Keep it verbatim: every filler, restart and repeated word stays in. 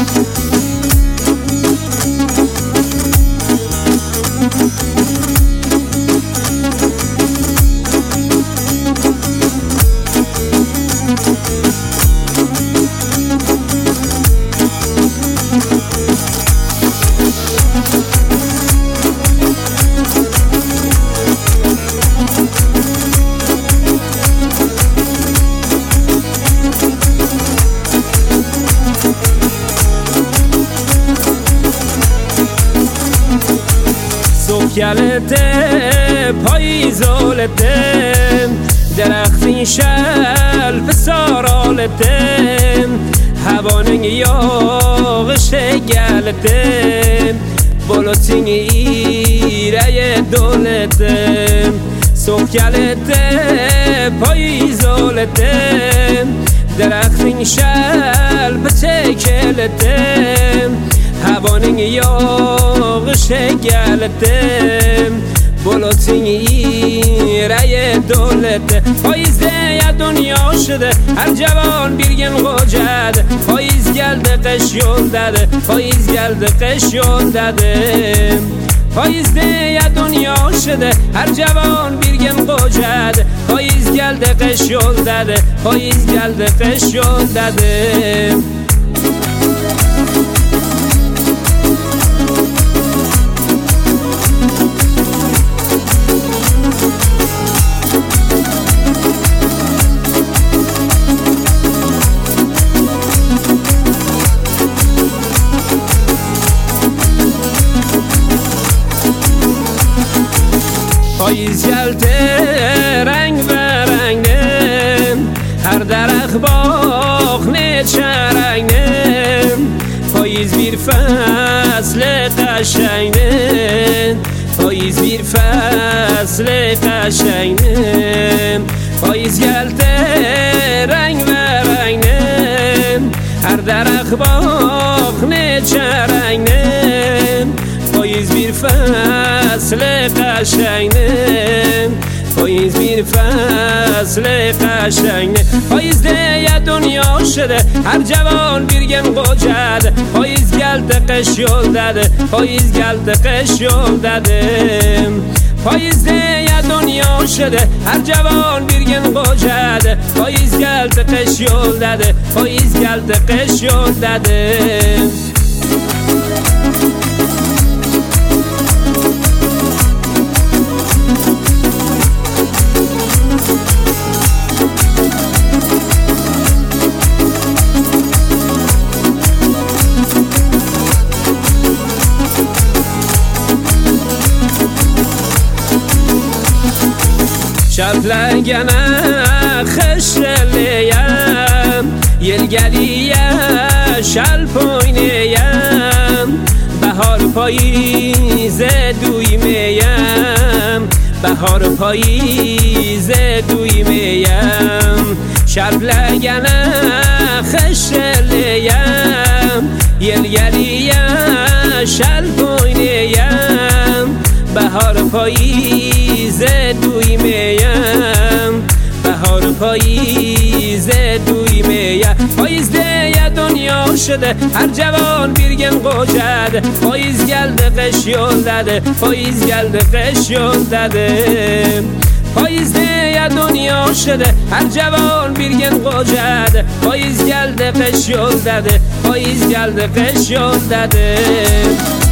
Gelete payizolete درختی شل پسارالته هوانن یاغش گلته بلوتین ایره دولته صبح گلته پاییزولته درختی شل پتکلته هوانن یاغش گلته بلوتین ایره دولته پاییزده یا دنیا شده هر جوان بیرگن قوجده پاییز گلده قش یول داده پاییز گلده قش یول داده پاییزده یا دنیا شده هر جوان بیرگن قوجده پاییز گلده قش یول داده پاییز گلده قش یول داده پاییز گلته رنگ به رنگه هر درخ باغ نیچه رنگه پاییز بیر فصل قشنگه پاییز بیر فصل قشنگه پاییز گلته رنگ به رنگه هر درخ باغ نیچه رنگه پاییز بیر فصل قشنگه پاییز بیر فصل قشنگه پاییزده یا دنیا شده هر جوان بیرگن قوجده پاییز گلده قش یول داده پاییز گلده قش یول داده پاییزده یا دنیا شده هر جوان بیرگن قوجده پاییز گلده قش یول داده پاییز گلده قش یول داده شبلگنه خشلیم یلگلیه شل پوینیم بهار پاییز دویمیم بهار پاییز دویمیم شبلگنه خشلیم یلگلیه شل پوینیم بهار پاییز دویمیم بهار پاییز دویمیم پاییزده یا دنیا شده هر جوان بیرگن قوجده پاییز گلده قش یول داده پاییز گلده قش یول داده پاییزده یا دنیا شده هر جوان بیرگن قوجده پاییز گلده قش یول داده پاییز گلده قش یول داده